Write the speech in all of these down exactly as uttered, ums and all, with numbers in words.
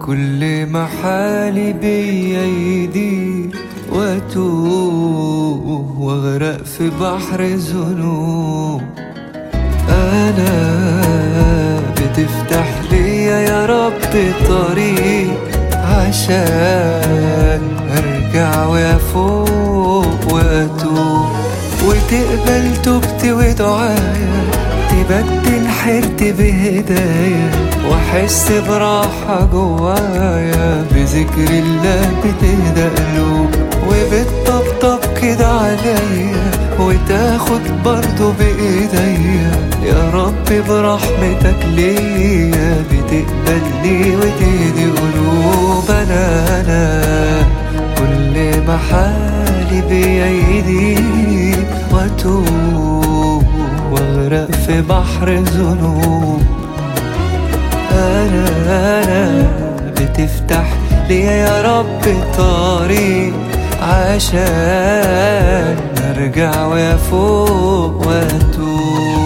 كل ما حالي بيا يضيق واتوه واغرق في بحر ذنوب، انا بتفتح ليا يا رب طريق عشان ارجع وافوق واتوب، وتقبل توبتي ودعايا، تبدل حيرتي بهدايا، واحس براحة جوايا، بذكر الله بتهدى قلوب، وبتطبطب كده عليا، وتاخد برضو بايديا يا رب برحمتك ليا، بتقبلني وتهدي قلوب. انا انا كل ما حالي بيا يضيق واتوب واغرق في بحر ذنوب، انا انا بتفتح ليا يا رب طريق عشان ارجع وافوق واتوب.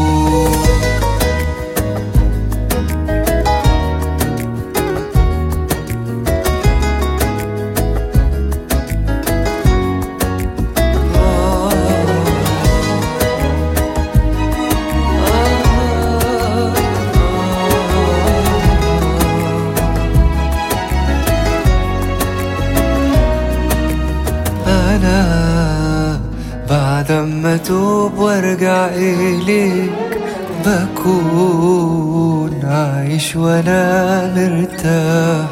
أنا بعد ما أتوب وارجع إليك بكون عايش وأنا مرتاح،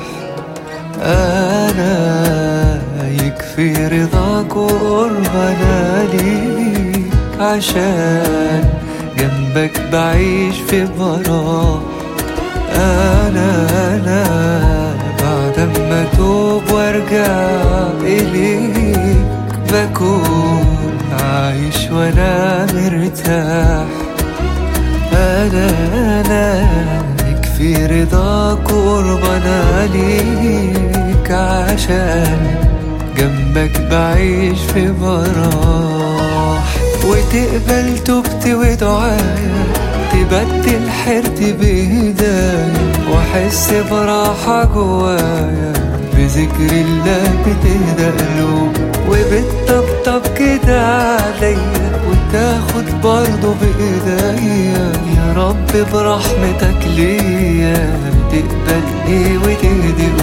أنا يكفي رضاك وقربنا ليك، عشان جنبك بعيش في براح. أنا أنا بعد ما أتوب وارجع إليك بكون عايش وانا مرتاح، انا انا يكفي رضاك وقربنا ليك، عشان جنبك بعيش في براح، وتقبل توبتي ودعايا، تبدل حيرتي بهدايا، واحس براحة جوايا، بذكر الله بتهدى قلوب، وبتطبطب كده عليا، وتاخد برضو بايديا يا رب برحمتك ليا، بتقبلني وتهدي